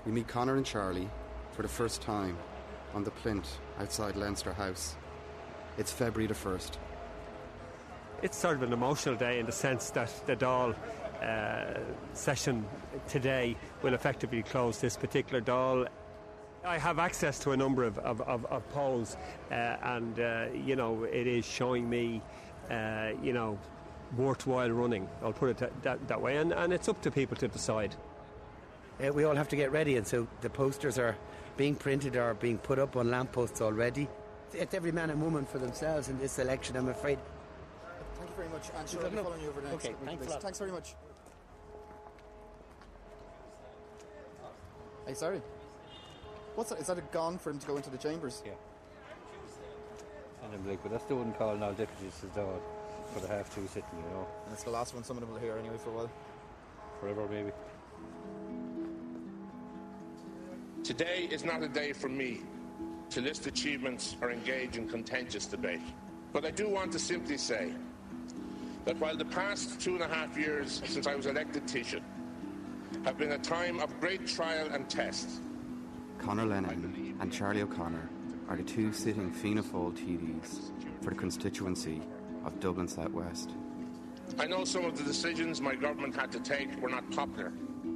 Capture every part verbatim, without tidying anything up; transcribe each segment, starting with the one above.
We meet Conor and Charlie for the first time on the plinth outside Leinster House. It's February the first. It's sort of an emotional day in the sense that the Dáil uh, session today will effectively close this particular Dáil. I have access to a number of, of, of, of polls uh, and, uh, you know, it is showing me, uh, you know, worthwhile running. I'll put it that, that, that way, and, and it's up to people to decide. Uh, we all have to get ready, and so the posters are being printed or being put up on lampposts already. It's every man and woman for themselves in this election, I'm afraid. Thank you very much. And sure, I'll be following you over the next okay, week. Thanks, a lot. Thanks very much. Hey, sorry. What's that? Is that a gong for him to go into the chambers? Yeah. And I'm like, but that's the one calling all deputies is down for the half two sitting, you know. And it's the last one some of them will hear anyway for a while. Forever, maybe. Today is not a day for me to list achievements or engage in contentious debate. But I do want to simply say that while the past two and a half years since I was elected Taoiseach have been a time of great trial and test, Conor Lenihan and Charlie O'Connor are the two sitting Fianna Fáil T Ds for the constituency of Dublin South West. I know some of the decisions my government had to take were not popular.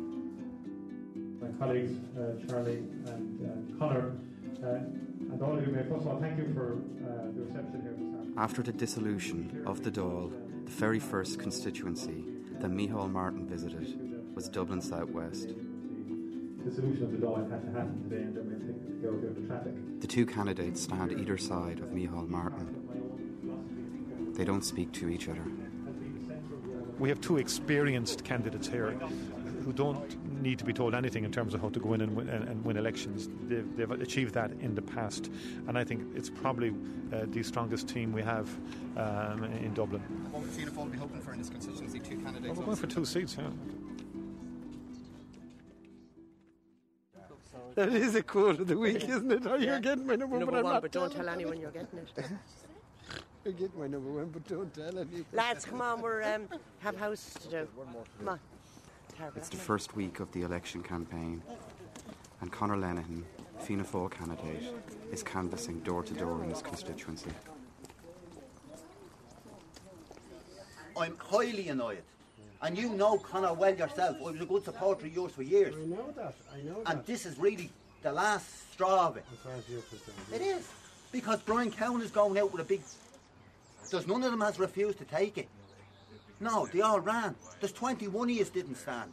My colleagues, uh, Charlie and uh, Conor, uh, and all of you, first of all, thank you for uh, the reception here this afternoon. After the dissolution of the Dáil, the very first constituency that Micheál Martin visited was Dublin South West. The solution of the Dáil had to happen today, and then we think to go over the traffic. The two candidates stand either side of Micheál Martin. They don't speak to each other. We have two experienced candidates here who don't need to be told anything in terms of how to go in and win, and, and win elections. They've, they've achieved that in the past, and I think it's probably uh, the strongest team we have um, in Dublin. What would Fianna Fáil be hoping for in this constituency? Two candidates? Well, we're going for two seats, yeah. That is a quote of the week, isn't it? Oh, you're yeah. getting my number, number but I'm one, not but don't tell anyone you're getting it. You're getting my number one, but don't tell anyone. Lads, come on, we're um, have house to do. Come on. It's the first week of the election campaign, and Conor Lenihan, Fianna Fáil candidate, is canvassing door to door in his constituency. I'm highly annoyed. And you know Conor well yourself. I was a good supporter of yours for years. I know that, I know that. And this is really the last straw of it. As far as you're concerned. It is. Because Brian Cowan is going out with a big... There's none of them has refused to take it. No, they all ran. There's twenty-one of us didn't stand.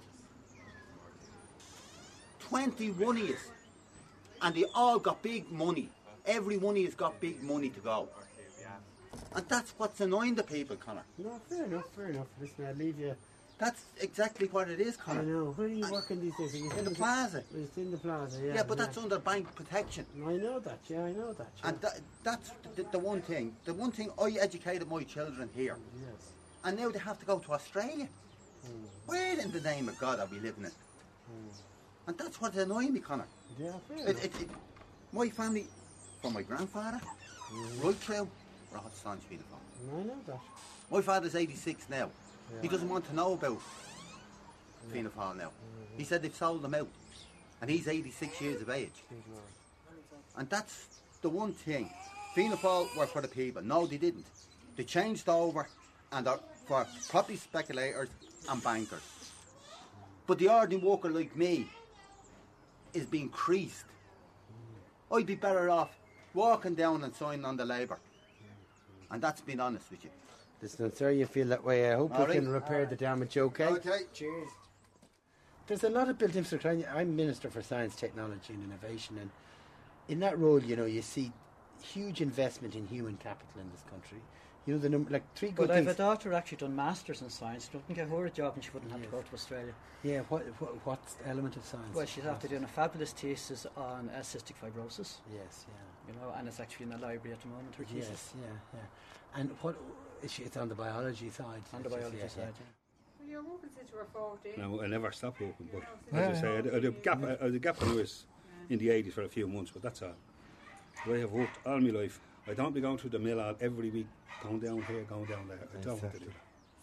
twenty-one of us. And they all got big money. Every one of us got big money to go. And that's what's annoying the people, Conor. No, fair enough, fair enough. Listen, I'll leave you. That's exactly what it is, Conor. I know. Where are you working these days? In the plaza. It's in the plaza, yeah. Yeah, but yeah. that's under bank protection. I know that, yeah, I know that. Yeah. And that, that's the, the one thing. The one thing, I educated my children here. Yes. And now they have to go to Australia. Mm. Where in the name of God are we living in? Mm. And that's what's annoying me, Conor. Yeah, fair it, it, it, My family, from my grandfather, mm. right through, we're all staunch Fianna Fáil. I know that. My father's eighty-six now. Yeah. He doesn't want to know about Fianna Fáil now. Mm-hmm. He said they've sold them out. And he's eighty-six years of age. Mm-hmm. And that's the one thing. Fianna Fáil were for the people. No, they didn't. They changed over and are for property speculators and bankers. But the ordinary worker like me is being creased. Mm. I'd be better off walking down and signing on the Labour. And that's being honest with you. Listen, I'm sorry you feel that way. I hope All we right. can repair right. the damage, okay? Okay. Cheers. There's a lot of built infrastructure. I'm Minister for Science, Technology and Innovation, and in that role, you know, you see huge investment in human capital in this country. You know, the number, like three good well, things. I have a daughter actually done masters in science. She wouldn't get her a job and she wouldn't have yes. to go to Australia. Yeah, what, what what element of science? Well, she's after doing a fabulous thesis on uh, cystic fibrosis. Yes, yeah. You know, and it's actually in the library at the moment, her yes, thesis. Yes, yeah, yeah. And what, is she, it's on the biology side? On the biology yeah, side, yeah. yeah. Well, you're working since you were fourteen. No, I never stopped working, but as I say, I had a gap, I had a gap when I was in the eighties for a few months, but that's all. But I have worked all my life. I don't be going to the mill all every week, going down here, going down there. I don't want to do that.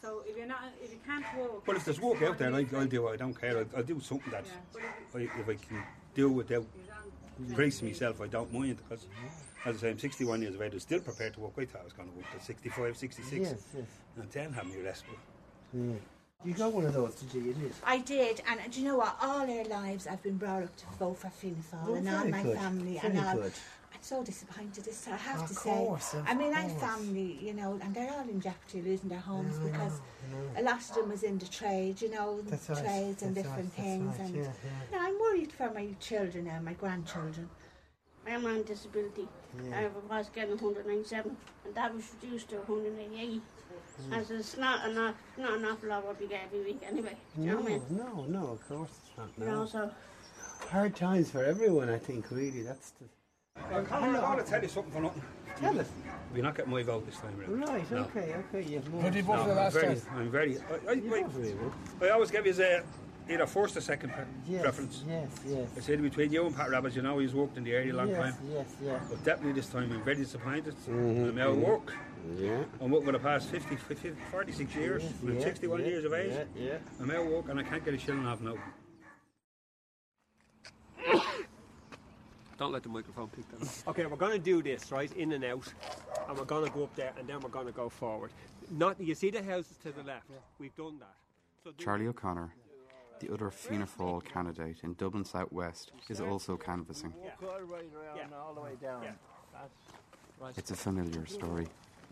So if you're not, if you can't walk. Well, if there's work out there, I, I'll do it. I don't care. I'll, I'll do something that I, if I can do without increasing myself, I don't mind. Because, as I say, I'm sixty-one years of age. I'm still prepared to work. I thought I was going to work till sixty-five, sixty-six. Yes, yes. And then have me rest. Mm. You got one of those, did you? You did. I did, and do you know what? All our lives I've been brought up to vote for Fianna Fáil, Oh, and all very my good. family, Very and all. good. I'm so disappointed. This I have Of to course, say. of I mean, I course. family, you know, and they're all in jeopardy of losing their homes I know, because I a lot of them was in the trade, you know, That's right, trades and that's different right, that's things. right, And yeah, yeah. you know, I'm worried for my children now, my grandchildren. I'm on disability. Yeah. I was getting one hundred ninety-seven, and that was reduced to one hundred eighty. Mm. As it's not enough, not an awful lot what we get every week anyway. Do you know No, what I mean? no, no, of course it's not. You No. know, so Hard times for everyone, I think, really. That's the... Well, Conor, I want to tell you something for nothing. Tell us. You're not getting my vote this time around. Right, No. okay, okay. You've No, moved. I'm very, I'm very. I, I, I, I always give you a, either first or second pre- Yes, preference. yes, yes. I said between you and Pat Roberts, you know he's worked in the area a long yes, time. Yes, yes. But definitely this time I'm very disappointed. Mhm, I'm out of mhm. work. Yeah. I'm working for the past fifty, fifty, forty-six years. Yes, I'm yeah, sixty-one yeah, years of age. yeah, yeah. I'm out of work and I can't get a shilling off now. Don't let the microphone pick that up. Okay, we're going to do this, right, in and out, and we're going to go up there, and then we're going to go forward. Not, you see the houses to the left? We've done that. So do- Charlie O'Connor, the other Fianna Fáil candidate in Dublin South West, is also canvassing. Walk all the way around and all the way down. That's right. It's a familiar story.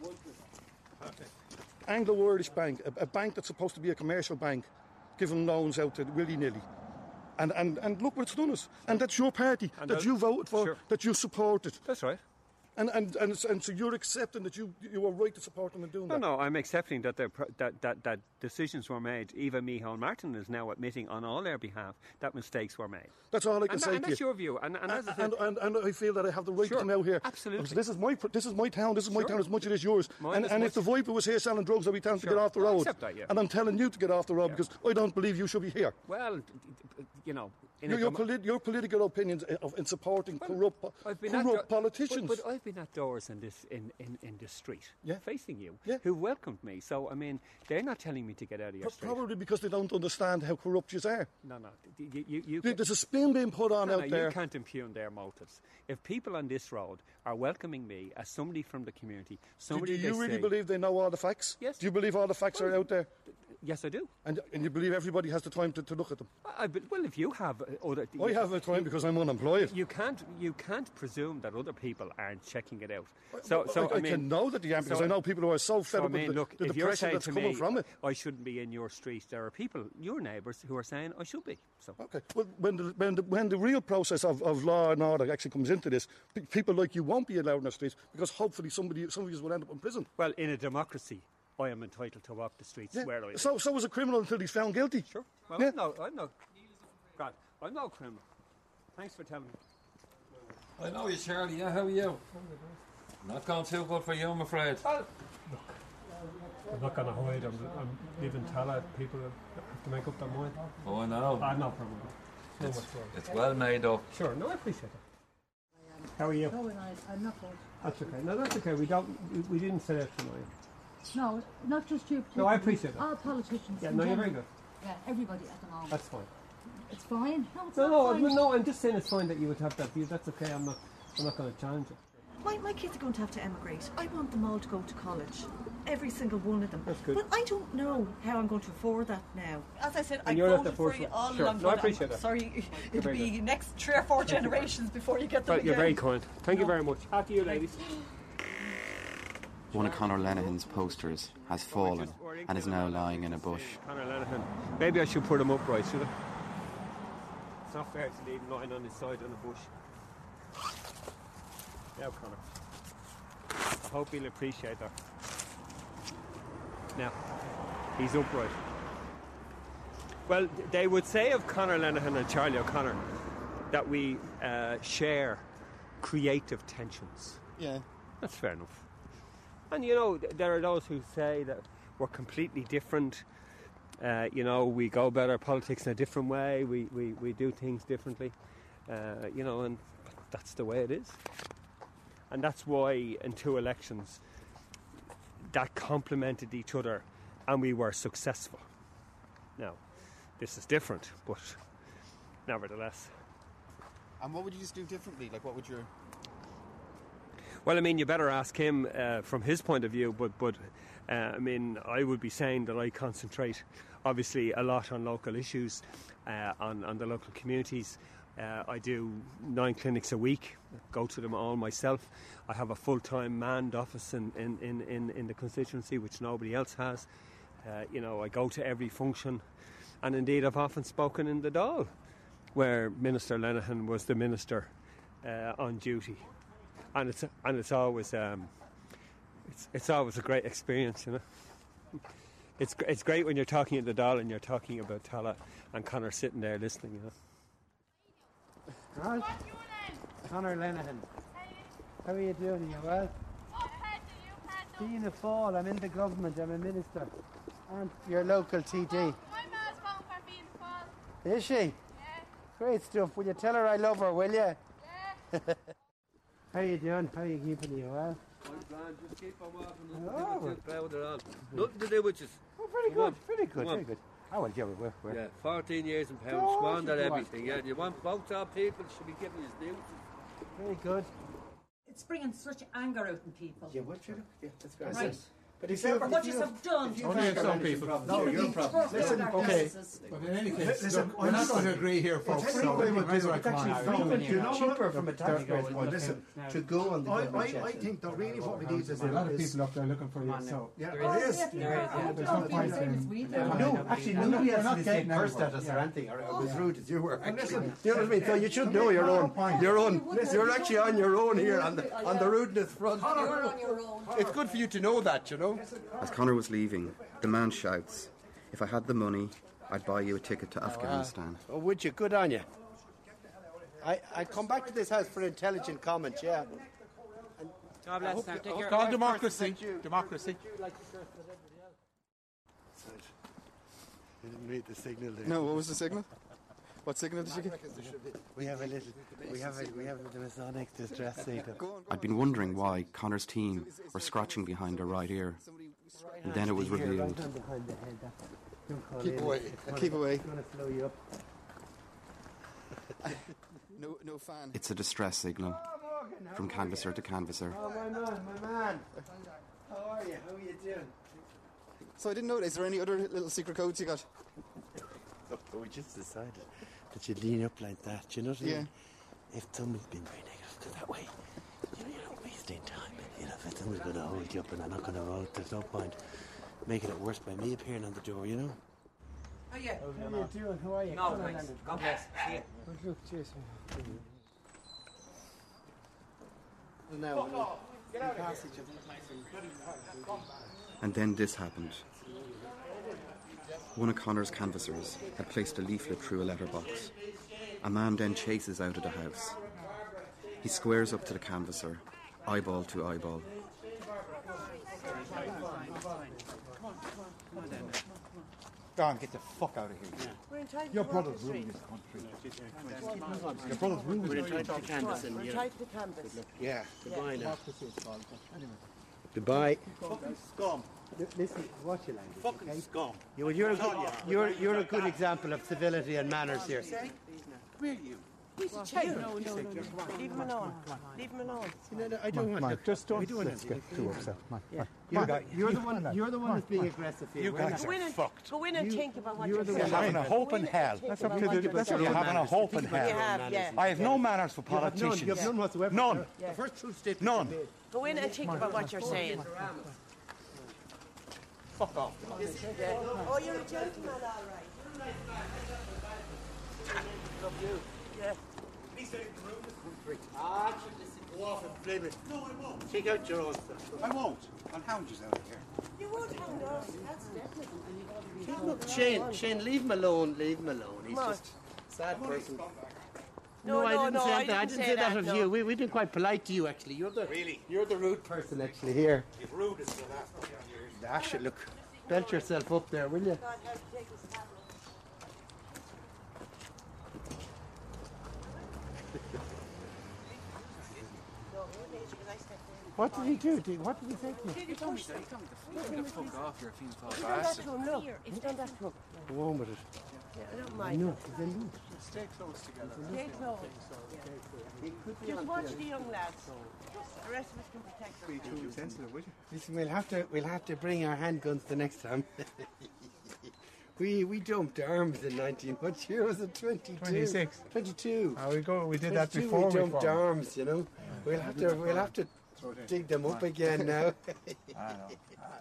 Anglo-Irish Bank, a, a bank that's supposed to be a commercial bank, giving loans out to willy-nilly. And, and, and look what it's done us. And that's your party And that that- you voted for, sure. that you supported. That's right. And, and, and, and so you're accepting that you, you were right to support them in doing No, that. no, I'm accepting that, pro- that, that, that decisions were made. Eva Micheál Martin is now admitting on all their behalf that mistakes were made. That's all I can and, say and to that's you. your view. And, and, as I said, And, and, and I feel that I have the right Sure, to come out here. absolutely. Because This is my this is my town. This is my Sure. town as much as it is yours. Mine and as and much. if the Viper was here selling drugs, I'd be telling him Sure. to get off the I road. accept that, yeah. And I'm telling you to get off the road Yeah. because I don't believe you should be here. well, d- d- you know... in Your, a your, demo- polit- your political opinions of, in supporting corrupt, po- I've been corrupt at do- politicians. But, but I've been at doors in this in, in, in this street, Yeah. facing you, Yeah. who welcomed me. So I mean, they're not telling me to get out of your Pro- street. Probably because they don't understand how corrupt you are. No, no. d- You, you, you There- There's a spin being put on no, out no, there. You can't impugn their motives. If people on this road are welcoming me as somebody from the community, Do, somebody do you they really say, believe they know all the facts? Yes. Do you believe all the facts are out there? Yes, I do. And, and you believe everybody has the time to, to look at them? I, but- well, if you have uh, other, I have the time because I'm unemployed. You can't. You can't presume that other people aren't checking it out. So, I, so I, I mean, can know that they aren't because so- I know people who are so fed So, I up mean, with look, the, the if you're depression saying that's to coming me, from it. I shouldn't be in your street, there are people, your neighbours, who are saying I should be. So, Okay. Well, when the, when the, when the real process of, of law and order actually comes into this, pe- people like you won't be allowed in the streets because hopefully somebody, some of you will end up in prison. well, in a democracy, I am entitled to walk the streets Yeah. where I live. So, so is a criminal until he's found guilty. Sure. Well, Yeah. I'm no, I'm no. God, I'm no criminal. Thanks for telling me. I know you, Charlie. Yeah, how are you? Not going too good for you, I'm afraid. Well, look, I'm not going to hide. I'm, I'm leaving Tala. People have to make up their mind. Oh, I know. I have no problem. No It's, much problem. it's well made up. Sure. No, I appreciate it. How are you? No, and I, I'm not good. That's okay. No, that's okay. We don't. We, we didn't set out tonight. No, not just you. No, I appreciate it. All politicians. Yeah, in no, you're general. very good. Yeah, everybody at the moment. That's fine. It's fine. No, it's No, not no, fine. no. I'm just saying it's fine that you would have that view. That's okay. I'm not. I'm not going to challenge it. My, my kids are going to have to emigrate. I want them all to go to college. Every single one of them. That's good. But I don't know how I'm going to afford that now. As I said, And I you're not voted the for first you one. all Sure. along. No, I but I'm appreciate that. Sorry, You're it'll very be good. next three or four generations before you get them Well, you're again. very kind. Thank you No. very much. After you, ladies. One of Conor Lenihan's posters has fallen and is now lying in a bush. Conor Lenihan. Maybe I should put him upright, should I? It's not fair to leave him lying on his side in a bush. Now, Conor. I hope he'll appreciate that. Now, he's upright. Well, they would say of Conor Lenihan and Charlie O'Connor that we uh, share creative tensions. Yeah. That's fair enough. And you know, th- there are those who say that we're completely different. Uh, you know, we go about our politics in a different way. We, we, we do things differently. Uh, you know, and that's the way it is. And that's why in two elections that complemented each other and we were successful. Now, this is different, but nevertheless. And what would you just do differently? Like, what would your... Well, I mean, you better ask him uh, from his point of view, but, but uh, I mean, I would be saying that I concentrate, obviously, a lot on local issues, uh, on, on the local communities. Uh, I do nine clinics a week, go to them all myself. I have a full-time manned office in, in, in, in, in the constituency, which nobody else has. Uh, you know, I go to every function, and indeed I've often spoken in the Dáil, where Minister Lenihan was the minister uh, on duty. And it's and it's always um, it's it's always a great experience, you know. It's it's great when you're talking at the Dáil and you're talking about Tala and Conor sitting there listening, you know. Right. Conor Lenihan. How are you doing? You well? Fianna Fáil, I'm in the government, I'm a minister. And your local T D. My ma's voting for Fianna Fáil. Is she? Yeah. Great stuff. Will you tell her I love her, will you? Yeah. How are you doing? How are you keeping? You well? I'm grand, just keep on walking and Oh, oh, well. too proud at all. Nothing to do with you. Oh, very Come good, on. very good, Come on. very good. Oh, well, yeah, we're, we're, Yeah, fourteen years in pounds, Oh, squandered you want- everything. Yeah, you want both our people should be giving his dues. very good. It's bringing such anger out in people. Yeah, what you Yeah, that's great. Right. But if you What you have done. Only in some people. No, your problem. Listen, okay. But in any case, Listen, look, we're not going to agree here, folks. It's So actually we might as well it's come on actually now. cheaper, you know, cheaper from a tax There- rate point listen, to go on the I, government I, I checks. think that really what we need is There's a lot of is- people up there looking for you. So Yeah, There it is. is. There is, yeah. There's no point in. No, actually, We're not- nobody we're else not did getting say cursed at anywhere. us or anything, or or was rude as you were. And Actually. listen, You know what I mean? So you should know your own, your own. You're actually on your own here on the on the rudeness front. You're on your own. It's good for you to know that, you know. As Conor was leaving, the man shouts, "If I had the money, I'd buy you a ticket to Afghanistan." Oh, would you? Good on you. I I come back to this house for intelligent comment, yeah. God bless. Now, take It's your called wife democracy. first, like Democracy. You didn't read the signal there. No, what was the signal? What signal did you get? We have a little, we have a, we have the Masonic distress signal. I'd been wondering why Conor's team were scratching behind her right ear. And then it was Here, revealed. right on behind the head, that- don't call Keep in. away, It's gonna- keep away. It's going to slow you up. No, no fan. It's a distress signal from canvasser to canvasser. Oh, my man, my man. How are you? How are you doing? So I didn't know. Is there any other little secret codes you got? Oh, we just decided that you'd lean up like that, you know what I Yeah. mean? If someone's been very negative to that way, you know, you're not wasting time. You know, if someone's going to hold you up and they're not going to vote, there's no point making it worse by me appearing on the door, you know? Oh, yeah. How are you doing? How are you? No, Come on, thanks. Andy. God bless. See you. Good luck, cheers. Now, passage of And then this happened. One of Conor's canvassers had placed a leaflet through a letterbox. A man then chases out of the house. He squares up to the canvasser, eyeball to eyeball. Go on, get the fuck out of here. Your brother's ruined this country. Your brother's ruined We're this entitled to country. canvas and, you know. Tied to the canvas. Yeah, goodbye now. Anyway. Goodbye. Fucking scum. L- Listen, watch your language. Fucking okay? scum. You, well, you're, a good, you're, you're a good example of civility and manners here. Come here, you. He's a child. No, no, no, no. Leave him alone. Leave him alone. No, no, I don't want to. Just don't we don't want let's to get too upset. Man, Yeah. man. You're, Come the, you're the on. one. You're the one that's being aggressive here. You We're guys not- Go in and, go in and think about what you're you're the You're one- having a hope Go in in and hell. think That's about what what you're you're that's what doing. you're having a hope in Think about hell. You have, yeah. I have no manners for You have none. politicians. You have none whatsoever. None. The first true statement. None. you made. Go in and think about what you're saying. Fuck off. Oh, you're a gentleman, all right. Love you. Yeah. Ah, go off and blame it. No, I won't. Take out your own stuff. I won't. I'll hound you out of here. You would hound us. That's definitely. Look, Shane, Shane, leave him alone. Leave him alone. He's What? just a sad person. No, I no, didn't no, say I that. I didn't didn't say say that that, of no. you. We we been quite polite to you, actually. You're the Really? You're the rude person, actually. Here. You've ruined us for the last couple of years. Dash it. Look, belt yourself up there, will you? God, how to take his tablet. No, you're lazy because I stepped in. What did he do? Did, what did he say to you? He told me, he told me to get the fuck off here, Fianna Fáil If you've done that bastard. to him, look. If you've done that to him. Go on with it. Yeah, I don't I mind. know, he's a loose. Stay close together. Stay close. Just watch the young lads. The rest of us can protect Be them. too sensitive, would you? Listen, we'll have to we'll have to bring our handguns the next time. we we dumped arms in nineteen. What year was it? Twenty-two. twenty-six. Twenty-two. Oh, we go. We did that twenty-two, before we dumped formed. arms. You know, we'll have to we'll have to dig them up again now. I know. I know.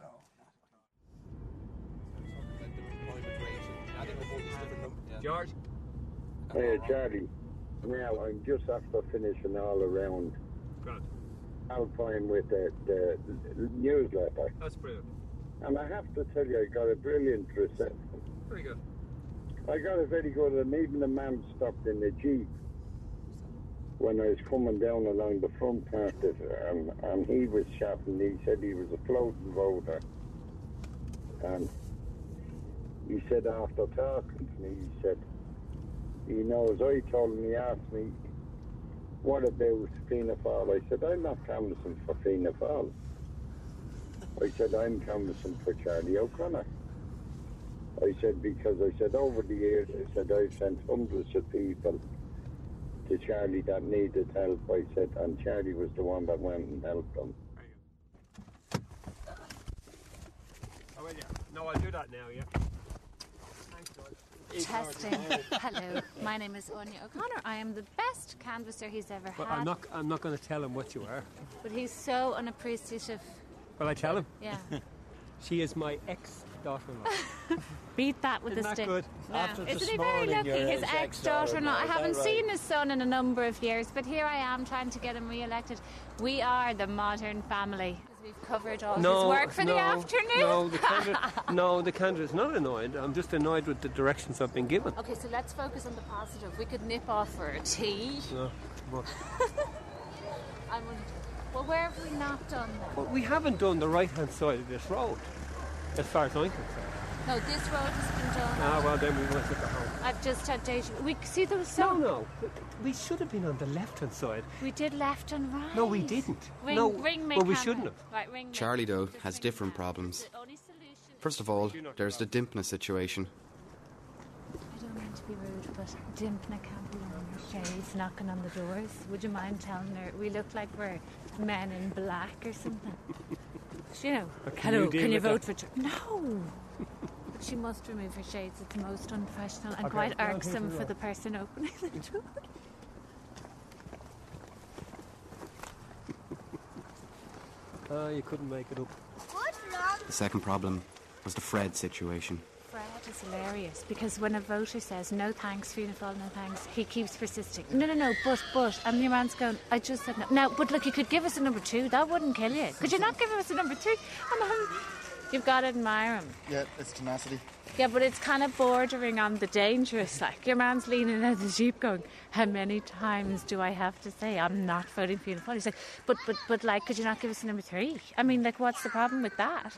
George? Hey, Charlie. Now, I'm just after finishing all around Grant. Alpine with the, the newsletter. That's brilliant. And I have to tell you, I got a brilliant reception. Very good. I got a very good, and even the man stopped in the Jeep when I was coming down along the front part of it, and, and he was chatting. He said he was a floating voter. And he said, after talking to me, he said, he knows, I told him, he asked me, what about Fianna Fáil? I said, I'm not canvassing for Fianna Fáil. I said, I'm canvassing for Charlie O'Connor. I said, because I said, over the years, I said, I've sent hundreds of people to Charlie that needed help. I said, and Charlie was the one that went and helped them. Oh, well, yeah. No, I'll do that now, yeah. Thanks, George. Testing. Hello, my name is Anya O'Connor. I am the best canvasser he's ever But had. I'm not, I'm not going to tell him what you are. But he's so unappreciative. Will I tell him? Yeah. She is my ex-daughter-in-law. Beat that with Isn't a that stick. good? No. After Isn't this he very morning, lucky? you're His his ex-daughter-in-law. I ex-daughter-in-law, is haven't that seen right? his son in a number of years, but here I am trying to get him re-elected. We are the modern family. We've covered all No, his work for no, the afternoon. No, the candidate, no, the candidate's not annoyed. I'm just annoyed with the directions I've been given. Okay, so let's focus on the positive. We could nip off for a tea. No, what? I wouldn't. Well, where have we not done that? Well, we haven't done the right-hand side of this road, as far as I'm concerned. No, this road has been done. Ah, well, then we went to the home. I've just had deja. We see there was so. No, no, we should have been on the left-hand side. We did left and right. No, we didn't. Ring, no, ring well, we Mick shouldn't Hanlon. have. Right, ring Mick. Charlie, though, has different problems. First of all, there's the Dimpna situation. I don't mean to be rude, but Dimpna can't be on her shades knocking on the doors. Would you mind telling her we look like we're men in black or something? You know, But can hello, you deal can you with vote that? for... Ch- no! But she must remove her shades. It's most unprofessional and Okay, quite well, irksome here's the for the door. person opening the door. Ah, you couldn't make it up. The second problem was the Fred situation. Fred is hilarious because when a voter says no thanks, Fianna Fáil, no thanks, he keeps persisting. No, no, no, but, but, and your man's going, I just said no. Now, but look, you could give us a number two, that wouldn't kill you. Could you not give us a number three? And um, you've got to admire him. Yeah, it's tenacity. Yeah, but it's kind of bordering on the dangerous. Like, your man's leaning out of the Jeep going, how many times do I have to say I'm not voting for Fianna Fáil? He's like, but, but, but, like, could you not give us a number three? I mean, like, what's the problem with that?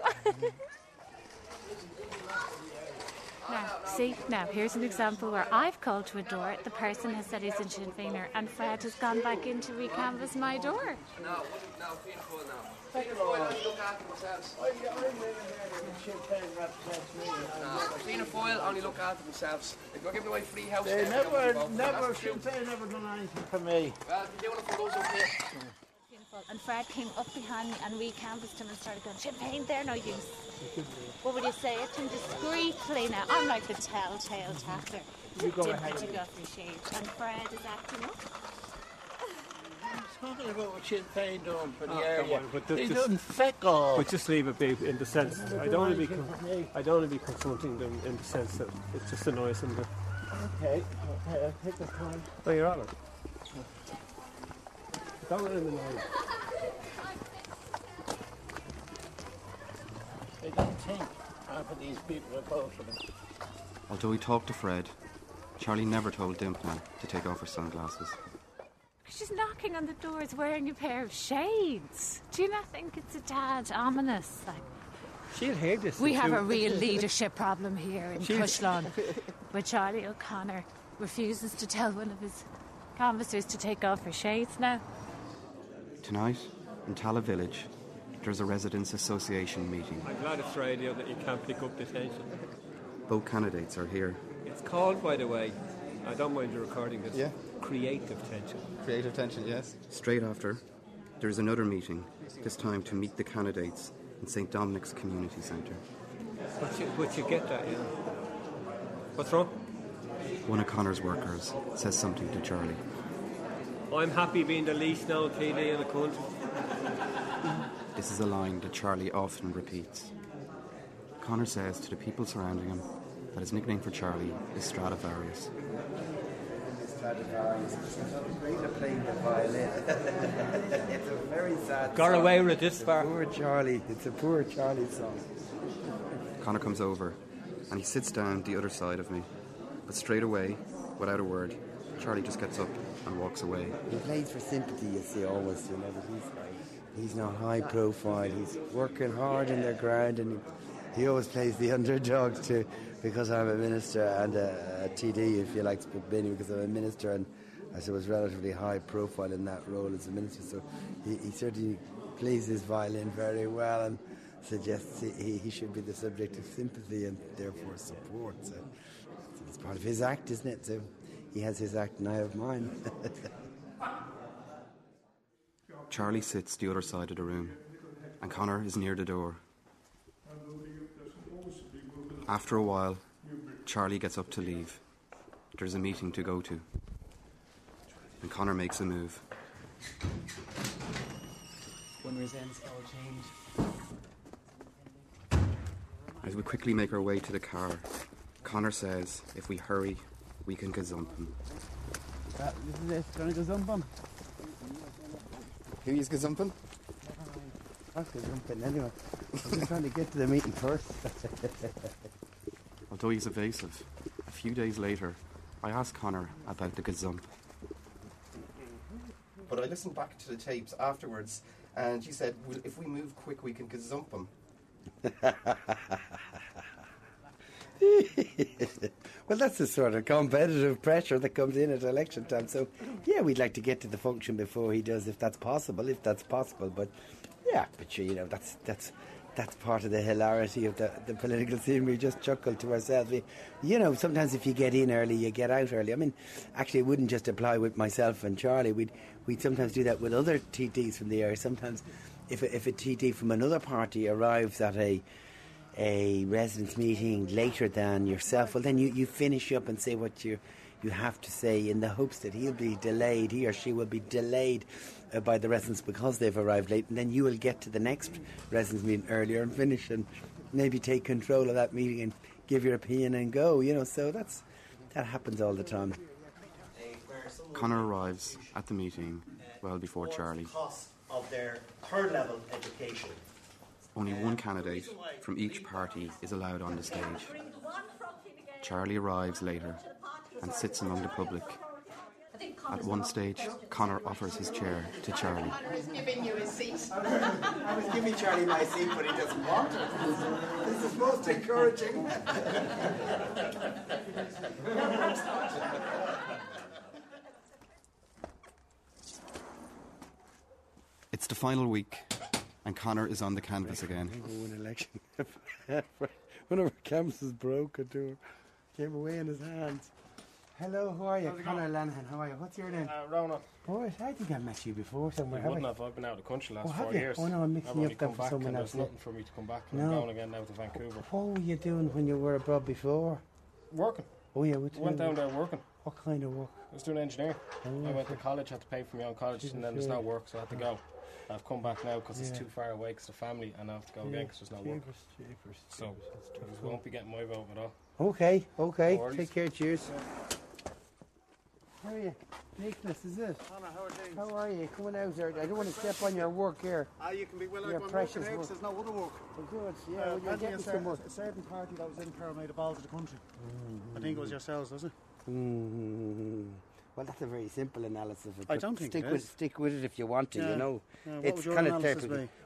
Now, see, now, here's an example where I've called to a door, the person has said he's in Sinn Féiner, and Fred has gone back in to recanvass my door. No, no, Fianna Fáil now. Fianna Fáil only look after themselves. No, Fianna Fáil only look after themselves. If you're giving away free house, They there, never, nobody will vote for them. never, That's the Sinn truth. Féin never done anything for me. Well, they're doing it for those up here. And Fred came up behind me and recanvassed him and started going, Sinn Féin, they're no use. What would you say it to him discreetly now? I'm like the telltale tatter. You go Did ahead. you got your shade? And Fred is acting up. Talking about what Sinn Féin done for the Oh, come area. on, but They just- done feck all. But just leave it be in the sense. I don't want to be. Con- I don't want to be confronting them in the sense that it just annoys them. That, Okay, okay, I'll take the time. no, you're all right. Don't let them annoy. They don't think half of these people are voting for them. Although he talked to Fred, Charlie never told Dimpna to take off her sunglasses. She's knocking on the doors wearing a pair of shades. Do you not think it's a tad ominous? Like, She'll hear this. we and have she'll- a real leadership problem here in She'll- Cushlon, where Charlie O'Connor refuses to tell one of his canvassers to take off her shades now. Tonight, In Tala Village, there's a residents' association meeting. I'm glad it's radio that you can't pick up the tension. Both candidates are here. It's called, by the way, I don't mind you recording this, Yeah. creative tension. Creative tension, yes. Straight after, there's another meeting, this time to meet the candidates in Saint Dominic's Community Centre. But you, but you get that, yeah. What's wrong? One of Connor's workers says something to Charlie. I'm happy being the least known T D in the country. This is a line that Charlie often repeats. Connor says to the people surrounding him that his nickname for Charlie is Stradivarius. Stradivarius. It's great at playing the violin. It's a very sad Got song. away with it this far. Poor Charlie. It's a poor Charlie song. Connor comes over and he sits down the other side of me. But straight away, without a word, Charlie just gets up and walks away. He plays for sympathy, you see, always, you know, but he's, he's not high profile. He's working hard in their ground, and he, he always plays the underdog too, because I'm a minister and a, a T D, if you like to put me, because I'm a minister and I suppose relatively high profile in that role as a minister. So he, he certainly plays his violin very well and suggests he, he should be the subject of sympathy and therefore support. So it's part of his act, isn't it? So he has his act and I have mine. Charlie sits the other side of the room and Connor is near the door. After a while, Charlie gets up to leave. There's a meeting to go to. And Connor makes a move. One resents all change. As we quickly make our way to the car, Connor says if we hurry, we can gazump him. That, this is it, gonna gazump him. Who is gazumping? I'm gazumping anyway. I'm just trying to get to the meeting first. Although he's evasive, a few days later, I asked Connor about the gazump. But I listened back to the tapes afterwards, and you said, well, if we move quick, we can gazump him. Well, that's the sort of competitive pressure that comes in at election time. So, yeah, we'd like to get to the function before he does, if that's possible, if that's possible. But, yeah, but you know, that's that's that's part of the hilarity of the, the political scene. We just chuckle to ourselves. We, you know, sometimes if you get in early, you get out early. I mean, actually, it wouldn't just apply with myself and Charlie. We'd we'd sometimes do that with other T Ds from the area. Sometimes, if a, if a T D from another party arrives at a a residents' meeting later than yourself, well, then you, you finish up and say what you you have to say in the hopes that he'll be delayed, he or she will be delayed uh, by the residents because they've arrived late, and then you will get to the next residents' meeting earlier and finish and maybe take control of that meeting and give your opinion and go, you know, so that's that happens all the time. Connor arrives at the meeting well before Charlie. Cost of their third level education. Only one candidate from each party is allowed on the stage. Charlie arrives later and sits among the public. At one stage, Connor offers his chair to Charlie. Connor is giving you his seat. I was giving Charlie my seat, but he doesn't want it. This is most encouraging. It's the final week, and Connor is on the canvas again. Win election. One of our canvases broke, a door came away in his hands. Hello, how are you? Connor Lanahan, how are you? What's your name? Uh, Rona. Oh, I think I met you before somewhere. You have wouldn't I? have. I've been out of the country last Oh, have four you? years. Oh, no, I'm mixing I've you only up there come for back someone and else. there's nothing for me to come back. No. I'm going again now to Vancouver. What were you doing when you were abroad before? Working. Oh, yeah, what I went down there working. What kind of work? I was doing engineering. Oh, I went to okay. college, had to pay for my own college, and then there's no work, so I had to go. I've come back now because Yeah. it's too far away because the family, and I have to go Yeah, again because there's no work. jeepers, jeepers, So jeepers. you won't be getting my vote at all. Okay, okay. No worries. Take care, cheers. How are you? Nicholas, is it? Connor, how are things? How are you? Coming out there. I don't want to step on your work here. Ah, you can be well Your out. I'm precious working out, work. there's no other work. Oh, good. Yeah, Uh, well, you're apparently getting a, some cer- work. a certain party that was in power made a balls of the country. I think it was yourselves, was it? Mm-hmm. Well, that's a very simple analysis of it. I but don't think stick it with is. stick with it if you want to. Yeah. You know, Yeah, what it's would your kind of analysis therapeutic. be?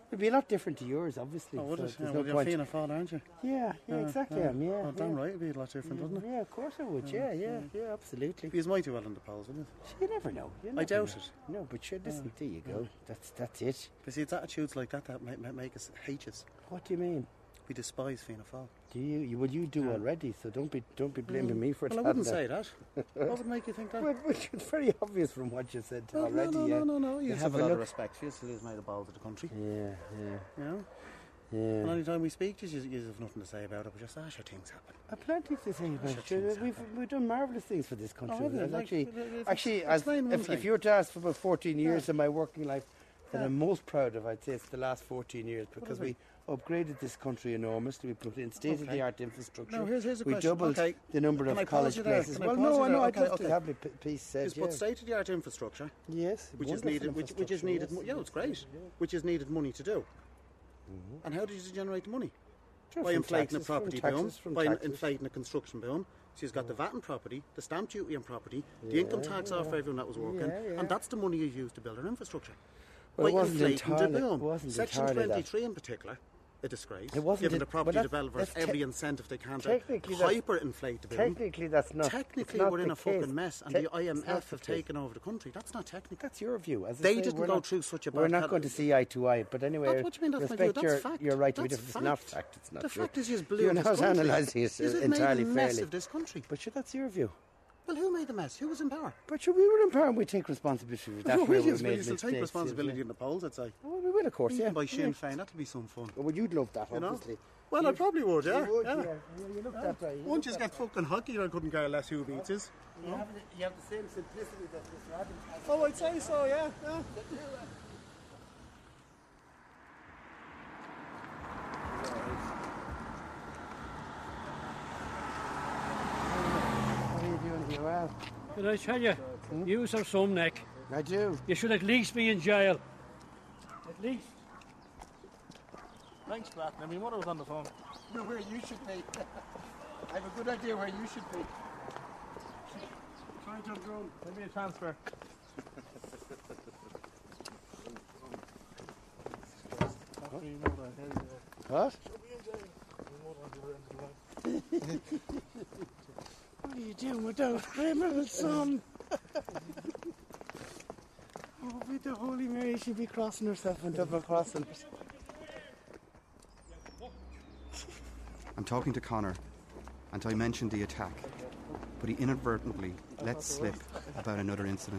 It'd be a lot different to yours, obviously. Oh, would so it? there's Yeah, no well, you're point. Fianna Fáil, aren't you? Yeah, yeah, exactly. I am, yeah. Oh, damn yeah. right, it'd be a lot different, wouldn't it? Yeah, of course it would. Yeah, yeah, yeah, absolutely. He's mighty well in the polls, wouldn't it? You never know. You I never doubt know. it. No, but sure, listen, there you go. That's that's it. But see, it's attitudes like that that make, make, make us hate us. What do you mean? We despise Fianna Fáil. Do you? you well, you do Yeah. already. So don't be don't be blaming Mm. me for Well, I that. wouldn't now. say that. What would make you think that? Well, which is very obvious from what you said Well, already. no, no, yeah. no, no, no. You have, have a a lot of look. respect for you. Still has made a ball to the country. Yeah, yeah, You know? yeah. And any time we speak to you, you have nothing to say about it, but just, ah, sure, things happen. Uh, plenty to say about Sure, it. Sure, things we've we've done marvellous things for this country. Oh, have you? And Like, actually, uh, if- actually, as, explain one if, thing. if you were to ask for about fourteen years Yeah. of my working life, that Yeah. I'm most proud of, I'd say it's the last fourteen years because is we it? upgraded this country enormously. We put in state-of-the-art infrastructure. Now, here's, here's a we question. doubled Okay. the number Can of I pause college you there? places. Can I Well, pause no, you I there? know. I'd Okay, love okay. to have my p- piece said. It's Yeah. put state-of-the-art infrastructure. Yes, Which is wonderful needed, which, which is infrastructure, needed, yes, mo- yeah, it's great, yes, yeah. which is needed money to do. Mhm. And how did you generate the money? Sure, By from inflating taxes, a property from boom, taxes, from by in- taxes. inflating a construction boom. So you've got the V A T on property, the stamp duty on property, the income Yeah, tax yeah. off for everyone that was working, Yeah, yeah. and that's the money you use to build our infrastructure. Well, it By wasn't inflating entirely- the it boom. wasn't Section entirely that. twenty-three in particular, a disgrace. It wasn't giving it- the but property that's- developers that's te- every incentive they can to Technically, that's- hyper-inflate the boom. Technically, that's not. Technically, it's not we're in the a fucking case. mess, and Te- the I M it's not F have the case. taken over the country. That's not technical. That's your view. As I They say, didn't we're go not- through such a We're bad not cat- going to see eye to eye, but anyway, That's what you mean, that's my respect view. your, That's fact. your right to be That's different. It's not fact. fact. It's not The true. fact is, you blew You're this not country. analysing it Yous have entirely made a mess fairly. of this country. But sure, that's your view. Well, who made the mess? Who was in power? But sure, we were in power and we take responsibility for that. Well, where we we will made still mistakes. take responsibility yeah. in the polls, I'd say. Oh, we will, of course, You yeah. can buy Sinn yeah. Féin, that'll be some fun. Well, you'd love that, You know? obviously. Well, You- I probably would, yeah. You would, yeah. yeah. You, you look that way. You Once look you that get fucking hockey, I couldn't care less who beats us. You have, the, you have the same simplicity that this rabbit has. Oh, I'd say so, yeah. yeah. How are you doing here? Well, Did I tell you? You have some neck. I do. You should at least be in jail. At least. Thanks, Black. Now, my mother was on the phone. Know where you should be. I have a good idea where you should be. Trying to grown. Give me a transfer. What? What are you doing with those criminals, son? Oh, with the Holy Mary, she'd be crossing herself on double crossing. I'm talking to Connor, and I mentioned the attack, but he inadvertently let slip about another incident.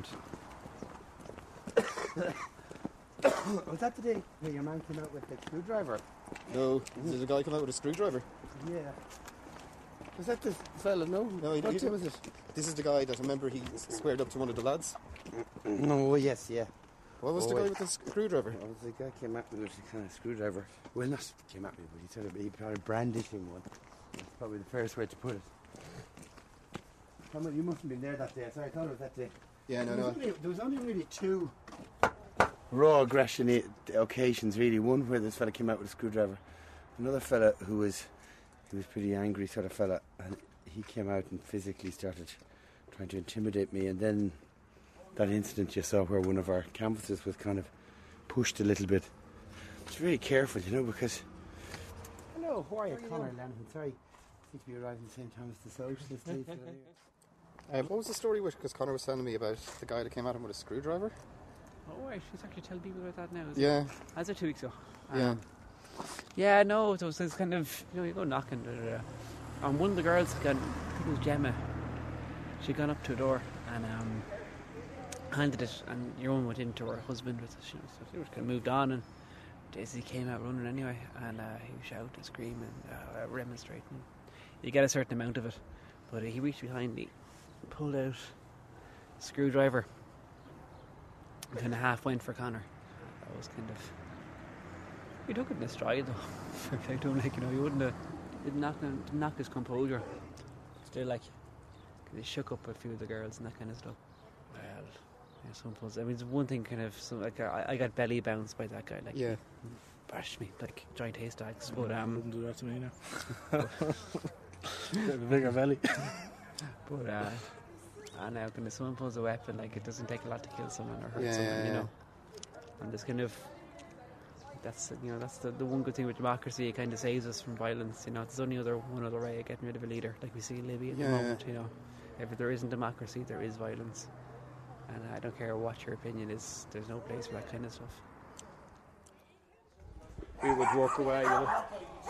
Was that the day where your man came out with the screwdriver? No, did a guy come out with a screwdriver? Yeah. Was that the fella? No? No, he, What he, day was it? This is the guy that, remember, he squared up to one of the lads. No, yes, yeah. What was Oh, the guy wait. with the screwdriver? Oh, the guy came at me with a kind of screwdriver. Well, not came at me, but he said he probably brandishing one. That's probably the fairest way to put it. Come on, you mustn't have been there that day. Sorry, I thought it was that day. Yeah, no, there was no. Only, there was only really two raw aggression i- occasions, really. One where this fella came out with a screwdriver. Another fella who was, he was pretty angry sort of fella, and he came out and physically started trying to intimidate me. And then that incident you saw where one of our canvases was kind of pushed a little bit. It's very careful, you know, because... Hello, how are you, Connor Lennon? Sorry, I think we arrived at the same time as the socialist league. Um, what was the story with, because Connor was telling me about the guy that came at him with a screwdriver? Oh, right, she's actually telling people about that now. Is Yeah. It? As of two weeks ago. Yeah. Um, yeah, no, it was this kind of, you know, you go knocking. Da, da, da. And one of the girls had gone, I think it was Gemma, she'd gone up to a door and um, handed it, and your own went into her husband with it. You know, so they were kind of moved on, and Daisy came out running anyway, and uh, he would shout and scream and uh, remonstrate. And you get a certain amount of it, but uh, he reached behind me, pulled out a screwdriver, and kind of half went for Connor. That was kind of. He took it in a stride though. Fair play to him, like, you know, he wouldn't have. Didn't knock, didn't knock his composure. Still, like, 'cause he shook up a few of the girls and that kind of stuff. Well, yeah, some pulls. I mean, it's one thing kind of. Some, like, I, I got belly bounced by that guy. Like, Yeah. he bashed me like giant haystacks. But um, wouldn't do that to me now. A bigger belly. But uh, I know when someone pulls a weapon, like, it doesn't take a lot to kill someone or hurt Yeah, someone, yeah, you yeah. know. And there's kind of that's you know that's the, the one good thing with democracy. It kind of saves us from violence. You know, there's only other one other way of getting rid of a leader, like we see in Libya at Yeah, the yeah. moment. You know, if there isn't democracy, there is violence, and I don't care what your opinion is. There's no place for that kind of stuff. We would walk away, you know.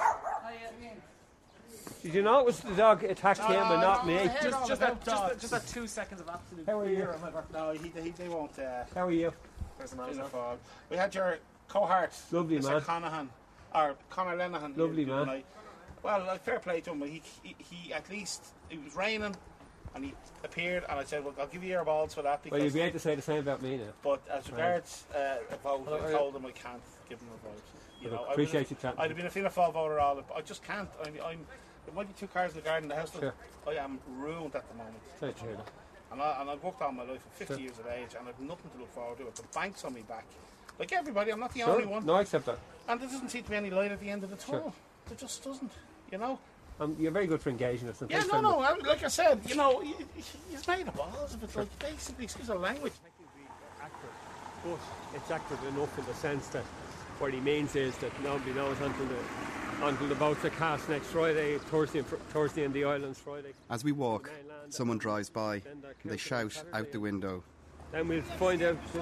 Did you know it was the dog attacked him and not me? Just, just, that, just, that, just that two seconds of absolute How are you? fear. No, he, he, they won't. Uh, How are you? There's a there's a fog. We had your cohort, Lovely Mister man. Conahan, or Conor Lenihan. Lovely the other man. night. Well, like, fair play to him. But he, he, he, at least it was raining, and he appeared, and I said, "Well, I'll give you your balls for that." Because Well, you'd be able to say the same about me now. But as regards uh, a vote, Hello, I how told him I can't give him a vote. You Well, know, look, appreciate I you chatting. I'd have been a Fianna Fáil voter all. I just can't. I'm, I'm. There might be two cars in the garden in the house. Sure. I am ruined at the moment. Sorry to hear that. And, I, and I've worked all my life at fifty Sure. years of age, and I've nothing to look forward to. The bank's on me back. Like everybody, I'm not the Sure. only one. No, I accept that. And there doesn't seem to be any light at the end of the tunnel. Sure. There just doesn't, you know. Um, you're very good for engaging us. and Yeah, thanks no, very no. much. I, like I said, you know, you, you've made a balls of it. Like basically, excuse the language. But it's accurate enough in the sense that what he means is that nobody knows until the until the votes are cast next Friday, Thursday, and fr- Thursday in the islands, Friday. As we walk, someone drives by and they shout out the window, Then we'll find out. The...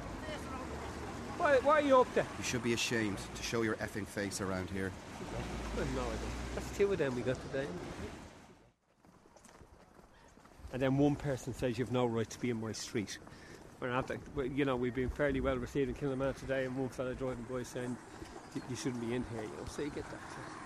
Why, why are you up there? "You should be ashamed to show your effing face around here." I have no idea. That's two of them we got today. And then one person says you've no right to be in my street. We're not, like, we- you know, we've been fairly well received in Kilnaman today, and one fella driving by saying "Y- you shouldn't be in here. You know, so you get that.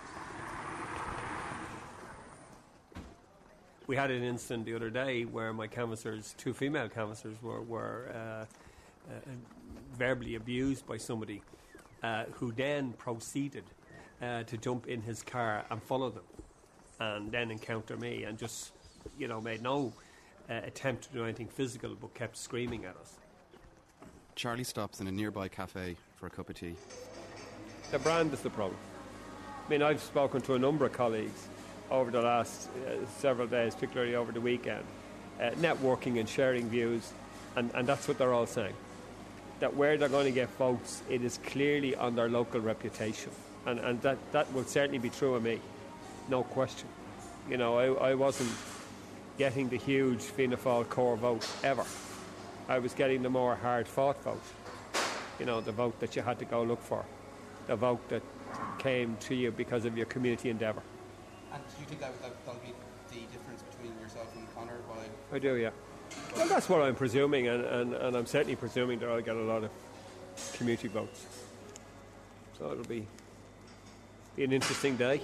We had an incident the other day where my canvassers, two female canvassers, were, were uh, uh, verbally abused by somebody uh, who then proceeded uh, to jump in his car and follow them, and then encounter me, and just, you know, made no uh, attempt to do anything physical, but kept screaming at us. Charlie stops in a nearby cafe for a cup of tea. The brand is the problem. I mean, I've spoken to a number of colleagues over the last uh, several days, particularly over the weekend, uh, networking and sharing views, and, and that's what they're all saying. That where they're going to get votes, it is clearly on their local reputation. And, and that, that will certainly be true of me, no question. You know, I, I wasn't getting the huge Fianna Fáil core vote ever. I was getting the more hard-fought vote. You know, the vote that you had to go look for. The vote that came to you because of your community endeavour. And do you think that, that that'll be the difference between yourself and Conor by... I do, yeah. Well, that's what I'm presuming, and, and, and I'm certainly presuming that I'll get a lot of community votes. So it'll be, be an interesting day.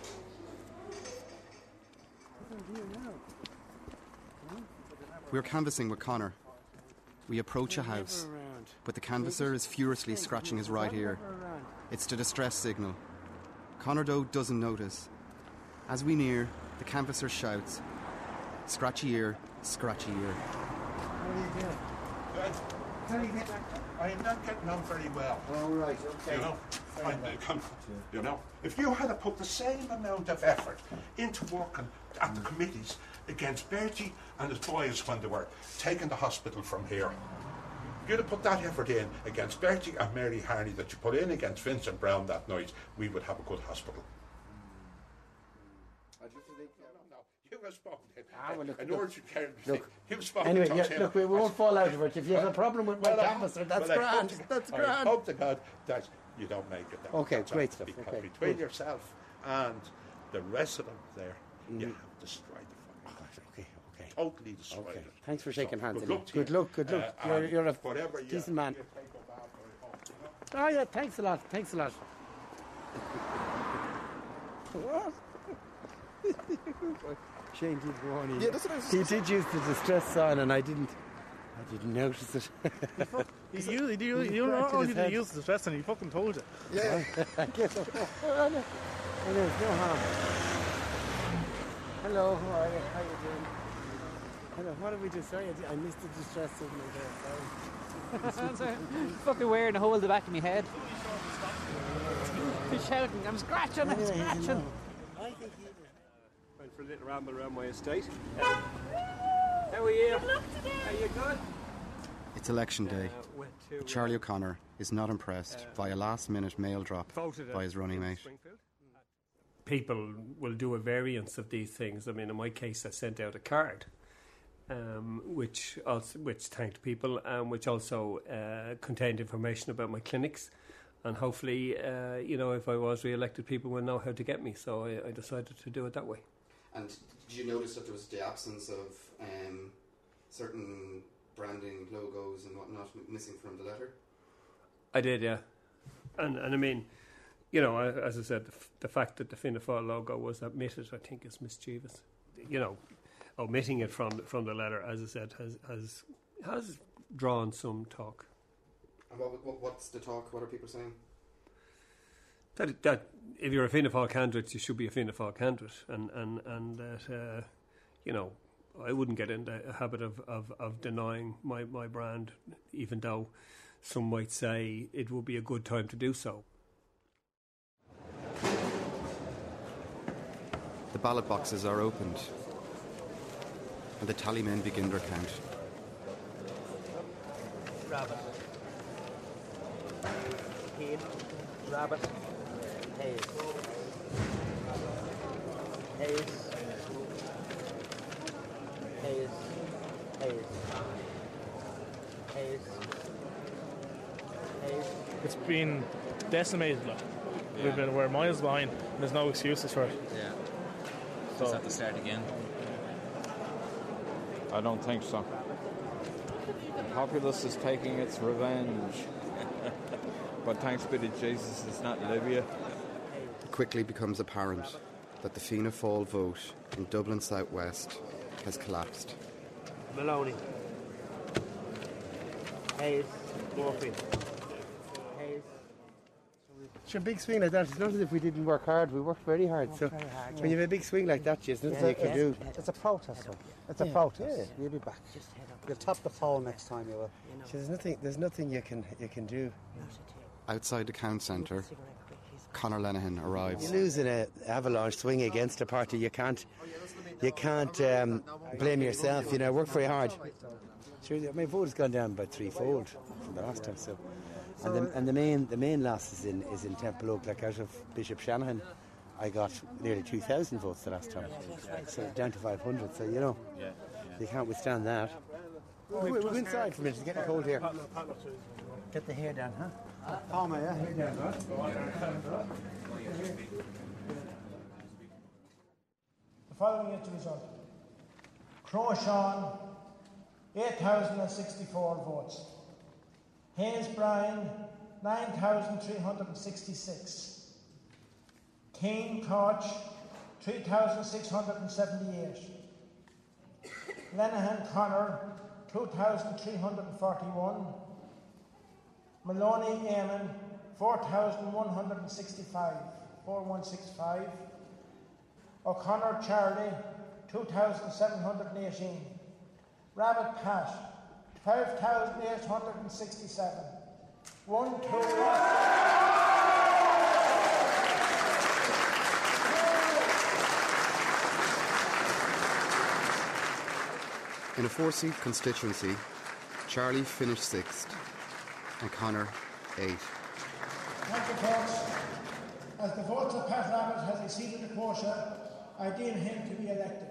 We're canvassing with Connor. We approach a house, but the canvasser is furiously scratching his right ear. It's the distress signal. Connor, though, doesn't notice. As we near, the canvasser shouts, "Scratchy ear, scratchy ear." How are you doing? Good. How are you getting? I am not getting on very well. All right, okay. You know, I'm, uh, you know, if you had to put the same amount of effort into working at the committees against Bertie and his boys when they were taking the hospital from here, if you'd have put that effort in against Bertie and Mary Harney that you put in against Vincent Brown that night, we would have a good hospital. You have spoken. Ah, well, look, in look, order to carry the look. thing, you've spoken Anyway, to yeah, him. look, we won't fall out of it. If you have a problem with my Well, I- canvasser, that's well, I hope grand. to- That's I grand. hope to God that you don't make it. That Okay, that's great all. stuff. Because Okay, between good. yourself and the resident there, you have destroyed the fire. Okay, okay. Totally destroyed Okay. it. Thanks for shaking So, hands. Good anyway. luck to Good you. luck, good luck. Uh, you're, and you're a whatever you- decent man. you take up after, I hope, you know. Oh, yeah, thanks a lot. Thanks a lot. What? Shane did warn you. Yeah, that's what I was He did use the distress sign, and I didn't. I didn't notice it. You, you, you, He you cracked not his only did head. you use the stress, and he fucking told you. Yeah. I guess. Well, there's no harm. Hello, how are you? How you doing? Hello, what did we do? Sorry, I did- I missed the distress signal there. Sorry. Fucking wearing a hole in the back of my head. He's shouting, I'm scratching, I'm Anyway, scratching. hello. I think he did. Went for a little ramble around my estate. Uh, how are you? Are you good? It's election day. Uh, went Charlie O'Connor is not impressed by a last-minute mail drop by his running mate. People will do a variance of these things. I mean, in my case, I sent out a card, um, which also, which thanked people, and which also uh, contained information about my clinics. And hopefully, uh, you know, if I was re-elected, people will know how to get me. So I, I decided to do it that way. And did you notice that there was the absence of um, certain branding, logos and whatnot missing from the letter? I did, yeah. And and I mean, you know, as I said, the, f- the fact that the Fianna Fáil logo was omitted, I think, is mischievous. You know, omitting it from from the letter, as I said, has has has drawn some talk. And what, what what's the talk? What are people saying? That that if you're a Fianna Fáil candidate, you should be a Fianna Fáil candidate, and and and that uh, you know, I wouldn't get into a habit of, of, of denying my, my brand, even though some might say it would be a good time to do so. The ballot boxes are opened, and the tally men begin their count. Rabbit. Keen. Rabbit. Hayes. Hayes. Hayes. Hayes. Hayes. Hayes. It's been decimated, like. Yeah. We've been, we're miles behind. There's no excuses for it. Yeah. So, just have to start again. I don't think so. The populace is taking its revenge. But thanks be to Jesus, it's not Libya. It quickly becomes apparent that the Fianna Fáil vote in Dublin South West has collapsed. Maloney. Hayes. Murphy. Hayes. It's a big swing like that. It's not as if we didn't work hard. We worked very hard. So very hard, when yeah. you have a big swing like that, there's nothing Yeah, you can yeah. do. It's a protest, though. It's a Yeah. protest. Yeah. You'll be back. You'll top the poll next time, you will. So there's nothing. There's nothing you can you can do. Outside the count centre, Conor Lenihan arrives. You lose in an avalanche swing against a party. You can't. You can't um, blame yourself. You know, work very hard. Sure, my vote has gone down by threefold from the last time. So, and the, and the main the main loss is in is in Temple Oak. Like out of Bishop Shanahan, I got nearly two thousand votes the last time. So down to five hundred. So you know, you can't withstand that. We'll, we'll go inside for a minute. It's getting cold here. Get the hair down, huh? Palmer, yeah, hair down, right? The following is the result. Croshawn, eight thousand sixty-four votes. Hayes Bryan, nine thousand three hundred sixty-six. Keane Koch, three thousand six hundred seventy-eight. Lenihan Connor, two thousand three hundred forty-one. Maloney Eamon, four thousand one hundred sixty-five, four thousand one hundred sixty-five. O'Connor Charlie, two thousand seven hundred eighteen. Rabbit Pat, five thousand eight hundred sixty-seven. One, two. In a four-seat constituency, Charlie finished sixth and Conor eighth. Thank you, folks. As the votes of Pat Rabbit has exceeded the quota, I deem him to be elected.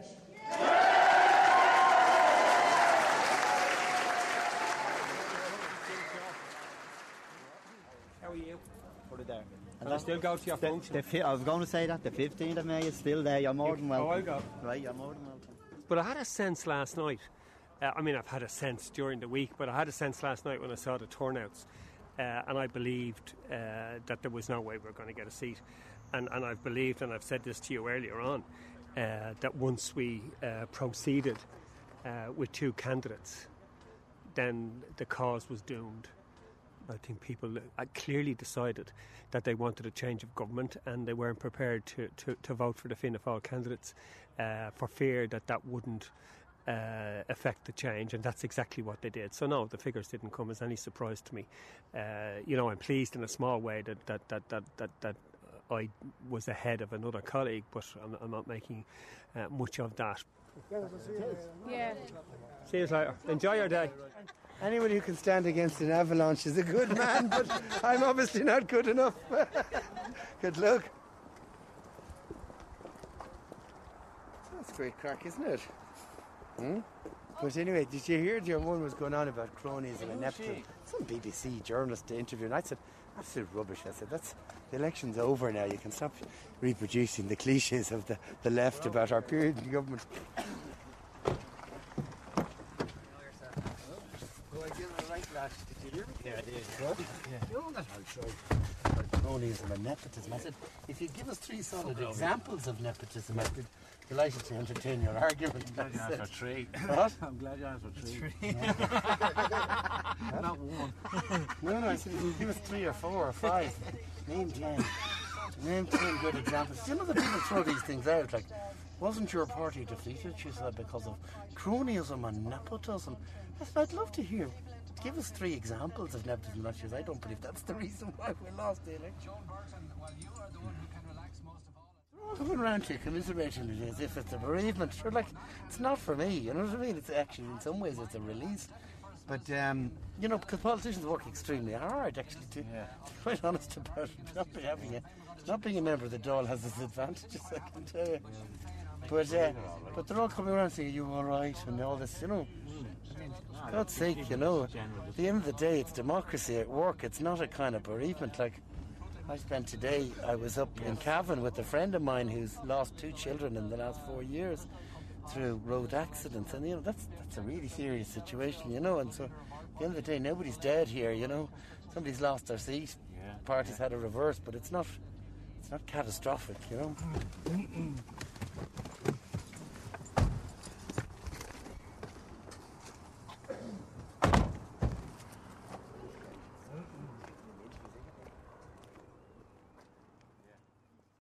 How are you? Put it there. And I still go to your the, function? the fi- I was going to say that. The fifteenth of May is still there. You're more than welcome. Oh, I'll go. Right, you're more than welcome. But I had a sense last night, uh, I mean I've had a sense during the week, but I had a sense last night when I saw the turnouts, uh, and I believed uh, that there was no way we were going to get a seat. And, and I've believed, and I've said this to you earlier on, uh, that once we uh, proceeded uh, with two candidates, then the cause was doomed. I think people uh, clearly decided that they wanted a change of government, and they weren't prepared to, to, to vote for the Fianna Fáil candidates uh, for fear that that wouldn't uh, affect the change, and that's exactly what they did. So no, the figures didn't come as any surprise to me. Uh, you know, I'm pleased in a small way that that that that that, that I was ahead of another colleague, but I'm, I'm not making uh, much of that. Yeah. See you later. Enjoy your day. Anyone who can stand against an avalanche is a good man, but I'm obviously not good enough. Good luck. That's great crack, isn't it? Hmm? But anyway, did you hear your one was going on about cronyism and nepotism? Some B B C journalist interview, and I said, absolute rubbish. I said, that's the election's over now. You can stop reproducing the cliches of the, the left about our period in government. Did you hear me? Yeah, I did. Good? Yeah. You know that I'll show about cronyism and nepotism. I said, if you give us three solid examples of nepotism, I'd be delighted to entertain your argument. I'm glad you asked for three. What? I'm glad you asked for three. three. Not one. No, no, I said, if you give us three or four or five, name ten. Name ten good examples. You know the people throw these things out, like, wasn't your party defeated, she said, because of cronyism and nepotism? I said, I'd love to hear. Give us three examples of nepotism. She says, I don't believe that's the reason why we lost the election. They're all coming around to commiserating it as if it's a bereavement. Sure, like, it's not for me, you know what I mean? It's actually, in some ways, it's a release. But, um, you know, because politicians work extremely hard, actually, to yeah. be quite honest about it. Not, be having a, not being a member of the Dáil has its advantages, I can tell you. But, uh, but they're all coming around saying, you all right, and all this, you know. For God's sake, you know, at the end of the day, it's democracy at work. It's not a kind of bereavement. Like, I spent today, I was up in Cavan with a friend of mine who's lost two children in the last four years through road accidents. And, you know, that's that's a really serious situation, you know. And so, at the end of the day, nobody's dead here, you know. Somebody's lost their seat. Parties had a reverse, but it's not, it's not catastrophic, you know.